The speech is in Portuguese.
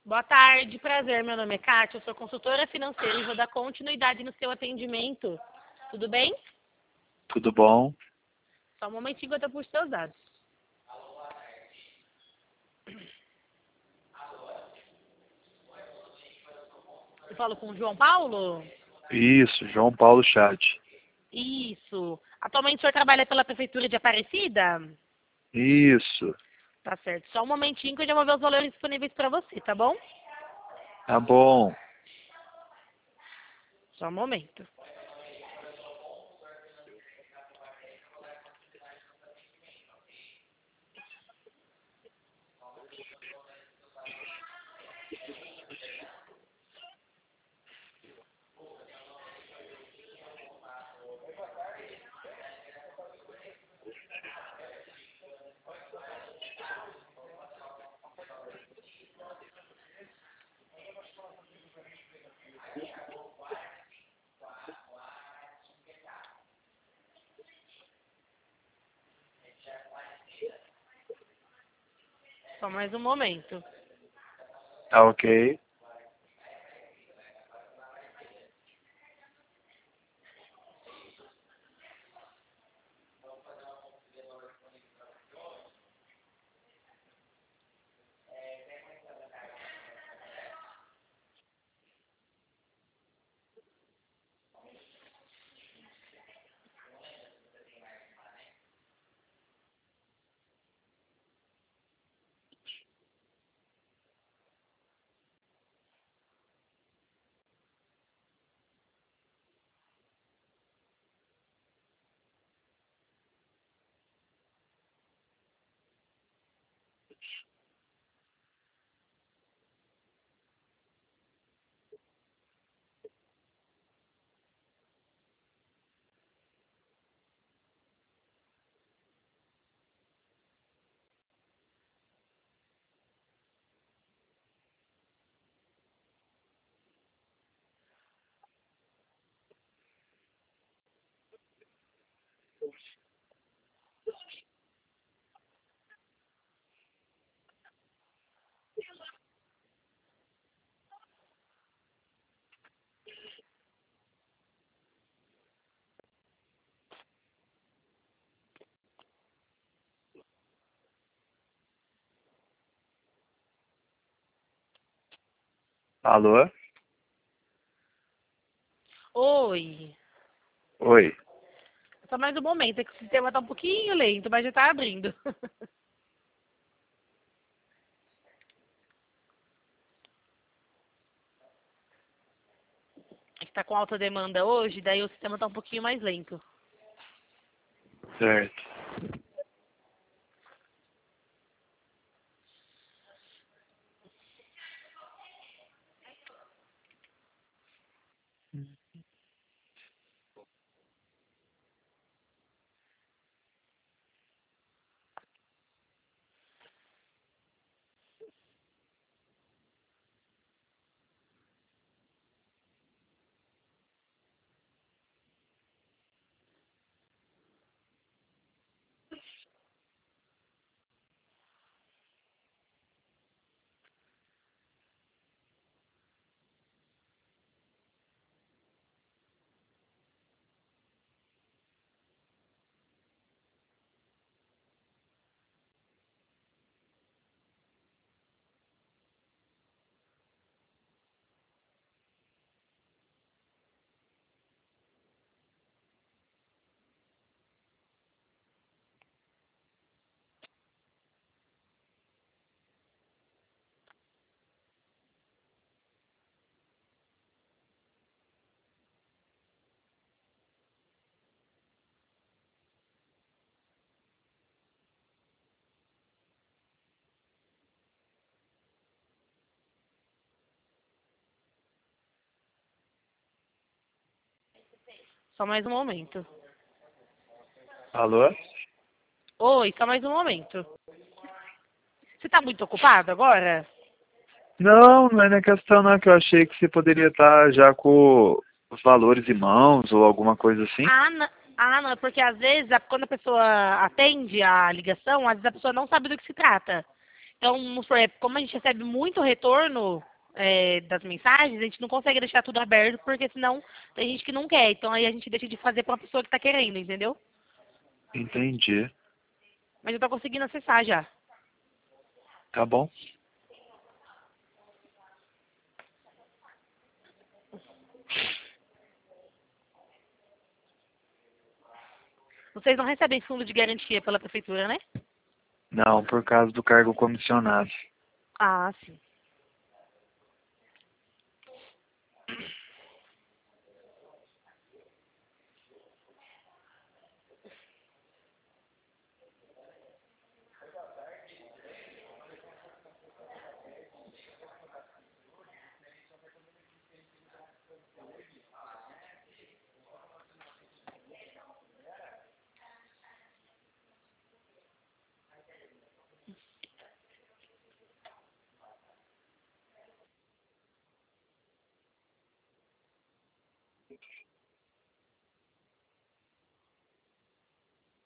Boa tarde, prazer. Meu nome é Kátia, eu sou consultora financeira e vou dar continuidade no seu atendimento. Tudo bem? Tudo bom? Só um momentinho que eu tô por seus dados. Eu falo com o João Paulo? Isso, João Paulo Chat. Isso. Atualmente o senhor trabalha pela Prefeitura de Aparecida? Isso, Tá certo. Só um momentinho que eu já vou ver os valores disponíveis para você, tá bom? tá bom. Só um momento. Só mais um momento. Tá ok. Alô? Oi. Oi. Só mais um momento, é que o sistema tá um pouquinho lento, mas já tá abrindo. A gente tá com alta demanda hoje, daí o sistema tá um pouquinho mais lento. Certo. Só mais um momento. Alô? Oi, só mais um momento. Você tá muito ocupado agora? Não, não é na questão não, que eu achei que você poderia estar já com os valores em mãos ou alguma coisa assim. Não, é porque às vezes, quando a pessoa atende a ligação, às vezes a pessoa não sabe do que se trata. Então, vamos supor, como a gente recebe muito retorno das mensagens, a gente não consegue deixar tudo aberto, porque senão tem gente que não quer. Então aí a gente deixa de fazer pra uma pessoa que tá querendo, entendeu? Entendi. Mas eu tô conseguindo acessar já. Tá bom. Vocês não recebem fundo de garantia pela prefeitura, né? Não, por causa do cargo comissionado. Ah, sim.